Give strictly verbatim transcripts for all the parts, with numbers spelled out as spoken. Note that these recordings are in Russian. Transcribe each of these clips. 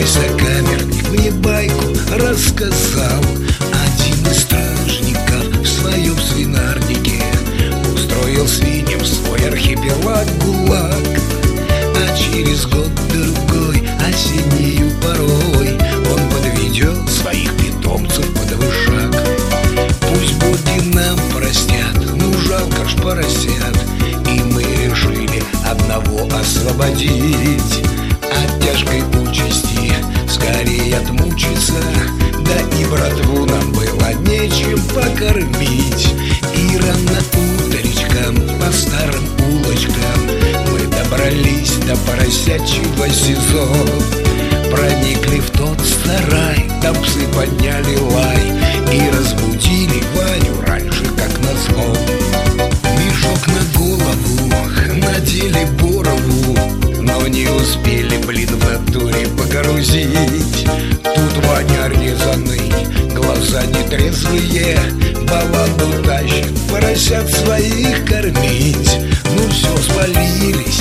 сокамерник мне байку рассказал. Один из стражников в своем свинарнике устроил свиньям свой архипелаг ГУЛАГ. А через год-другой, осеннею порой, он подведет своих питомцев под вышаг. Пусть боги нам простят, ну жалко ж поросят, и мы решили одного освободить от тяжкой участи, скорее отмучиться. Да и братву нам было нечем покормить. И рано утречком по старым улочкам мы добрались до поросячьего СИЗО. Проникли в тот сарай, там псы подняли лай и разбудили Ваню раньше, как назло. Мешок на голову надели Борову, но не успели, блин, в натуре погрузить. Тут Ваня резаный, глаза нетрезвые, баланду тащит, поросят своих кормить. Ну все, спалились,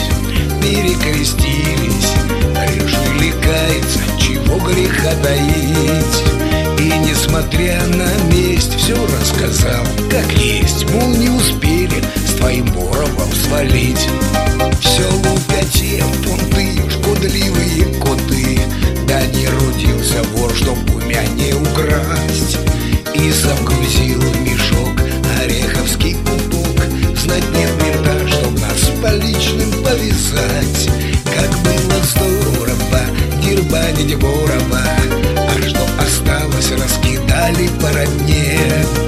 перекрестились, решили каяться, чего греха таить. И несмотря на месть, все рассказал, как есть, мол, не успели с твоим Боровом свалить. Все лупят те понты, шкодливые коты, да не родился вор, чтоб у меня не украсть. И загрузил в мешок ореховский пупок. Знать нет мента, чтоб нас с поличным повязать. Как было здорово дербанить Борова, а что осталось, раскидали по родне.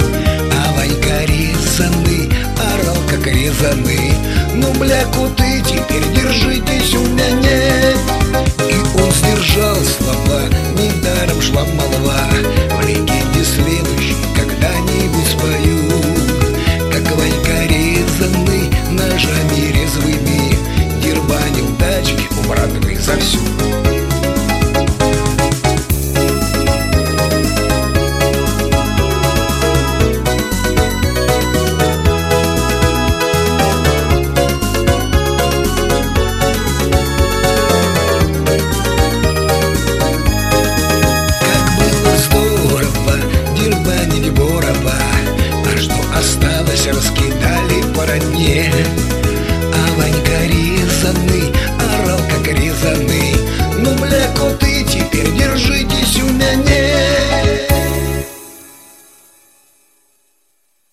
А Ванька резаный орал, как резаный: ну, бля, коты, теперь держитесь у меня. И он сдержал слова, недаром шла молва. В легенде следующей когда-нибудь спою, как Ванька резаный ножами резвыми дербанил дачки у братвы за всю. Борова, а что осталось, раскидали по родне.